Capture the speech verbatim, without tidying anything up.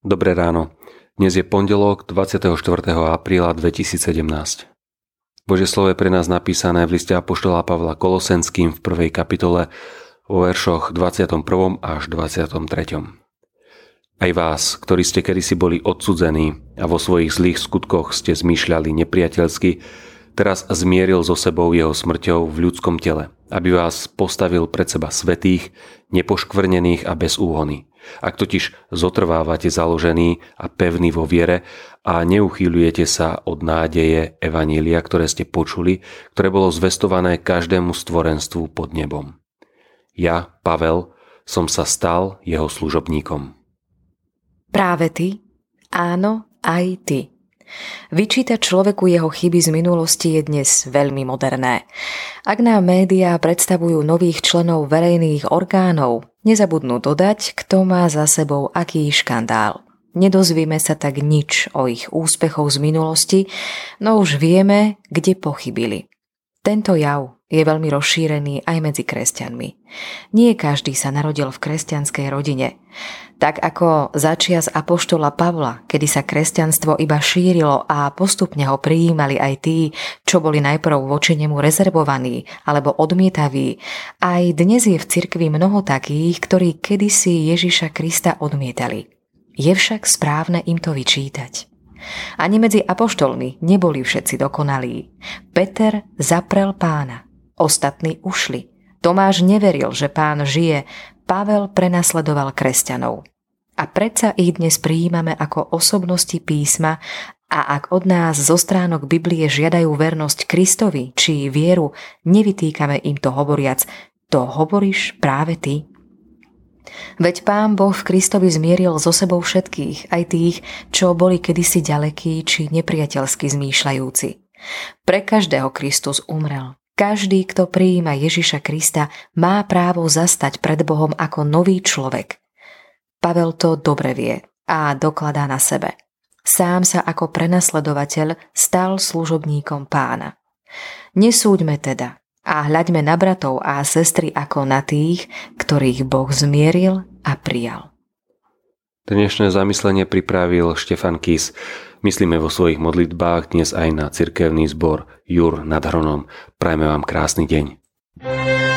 Dobré ráno. Dnes je pondelok dvadsiateho štvrtého apríla dvetisícsedemnásť. Božie slovo je pre nás napísané v liste apoštola Pavla Kolosenským v prvej kapitole vo veršoch dvadsiatom prvom až dvadsiatom treťom. Aj vás, ktorí ste kedysi boli odsudzení a vo svojich zlých skutkoch ste zmýšľali nepriateľsky, teraz zmieril so sebou jeho smrťou v ľudskom tele, aby vás postavil pred seba svätých, nepoškvrnených a bez úhony. Ak totiž zotrvávate založení a pevní vo viere a neuchýľujete sa od nádeje evanília, ktoré ste počuli, ktoré bolo zvestované každému stvorenstvu pod nebom. Ja, Pavel, som sa stal jeho služobníkom. Práve ty? Áno, aj ty. Vyčítať človeku jeho chyby z minulosti je dnes veľmi moderné. Ak nám médiá predstavujú nových členov verejných orgánov, nezabudnú dodať, kto má za sebou aký škandál. Nedozvieme sa tak nič o ich úspechoch z minulosti, no už vieme, kde pochybili. Tento jav je veľmi rozšírený aj medzi kresťanmi. Nie každý sa narodil v kresťanskej rodine. Tak ako začias apoštola Pavla, kedy sa kresťanstvo iba šírilo a postupne ho prijímali aj tí, čo boli najprv voči nemu rezervovaní alebo odmietaví, aj dnes je v cirkvi mnoho takých, ktorí kedysi Ježiša Krista odmietali. Je však správne im to vyčítať. Ani medzi apoštolmi neboli všetci dokonalí. Peter zaprel Pána, ostatní ušli. Tomáš neveril, že Pán žije, Pavel prenasledoval kresťanov. A predsa ich dnes prijímame ako osobnosti písma a ak od nás zo stránok Biblie žiadajú vernosť Kristovi či vieru, nevytýkame im to hovoriac, to hovoríš práve ty. Veď Pán Boh v Kristovi zmieril so sebou všetkých, aj tých, čo boli kedysi ďalekí či nepriateľsky zmýšľajúci. Pre každého Kristus umrel. Každý, kto prijíma Ježiša Krista, má právo zastať pred Bohom ako nový človek. Pavel to dobre vie a dokladá na sebe. Sám sa ako prenasledovateľ stal služobníkom Pána. Nesúďme teda a hľaďme na bratov a sestry ako na tých, ktorých Boh zmieril a prijal. Dnešné zamyslenie pripravil Štefan Kiss. Myslíme vo svojich modlitbách dnes aj na cirkevný zbor Jur nad Hronom. Prajme vám krásny deň.